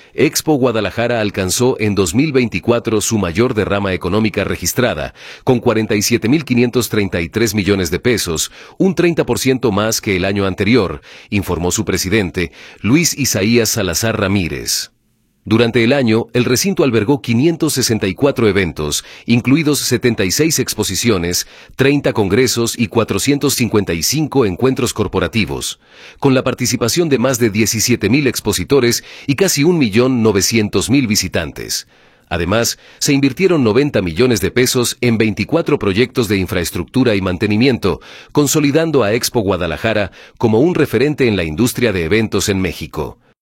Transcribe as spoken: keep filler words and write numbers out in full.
Expo Guadalajara alcanzó en dos mil veinticuatro su mayor derrama económica registrada, con cuarenta y siete mil quinientos treinta y tres millones de pesos, un treinta por ciento más que el año anterior, informó su presidente, Luis Isaías Salazar Ramírez. Durante el año, el recinto albergó quinientos sesenta y cuatro eventos, incluidos setenta y seis exposiciones, treinta congresos y cuatrocientos cincuenta y cinco encuentros corporativos, con la participación de más de diecisiete mil expositores y casi un millón novecientos mil visitantes. Además, se invirtieron noventa millones de pesos en veinticuatro proyectos de infraestructura y mantenimiento, consolidando a Expo Guadalajara como un referente en la industria de eventos en México.